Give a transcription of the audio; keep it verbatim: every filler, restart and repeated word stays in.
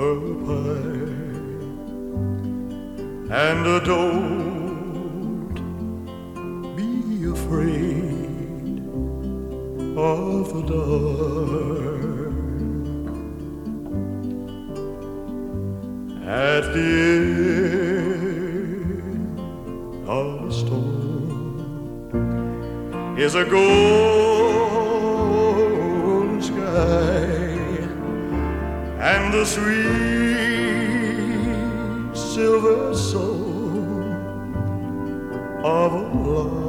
her pie, and don't be afraid of the dark. At the end of the storm is a golden sky, and the sweet silver soul of a love